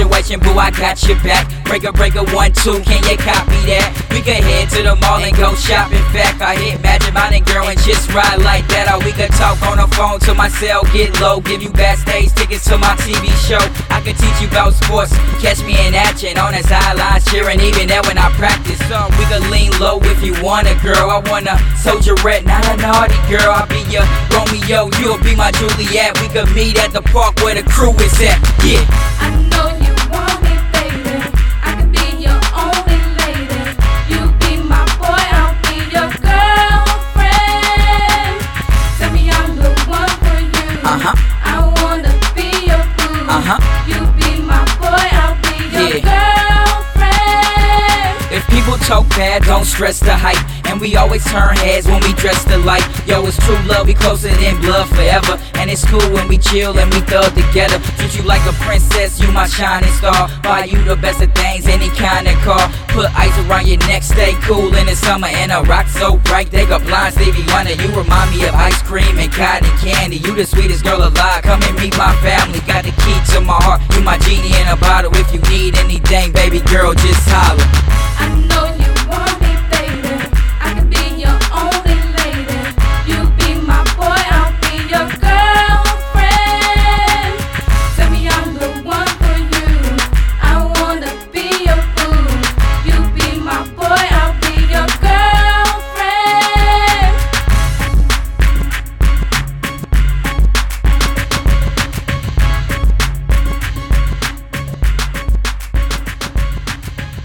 situation, boo, I got your back. Breaker, 1, 2, can you copy that? We could head to the mall and go shopping. Fact, I hit Magic Mountain, girl, and just ride like that. Or we could talk on the phone to my cell, get low, give you backstage tickets to my TV show. I could teach you about sports, catch me in action on the sidelines, cheering even that when I practice. So we could lean low if you want a girl. I want a soldierette, not a naughty girl. I'll be your Romeo, you'll be my Juliet. We could meet at the park where the crew is at. Yeah. I know you want me, baby. I can be your only lady. You be my boy, I'll be your girlfriend. Tell me I'm the one for you. I wanna be your boo. You be my boy, I'll be your girlfriend. If people talk bad, don't stress the hype. And we always turn heads when we dress alike. Yo, it's true love, we closer than blood forever. And it's cool when we chill and we thug together. Treat you like a princess, you my shining star. Buy you the best of things, any kind of car. Put ice around your neck, stay cool in the summer. And a rock so bright, they got blind Stevie Wonder. You remind me of ice cream and cotton candy. You the sweetest girl alive, come and meet my family. Got the key to my heart, you my genie in a bottle. If you need anything, baby girl, just holler.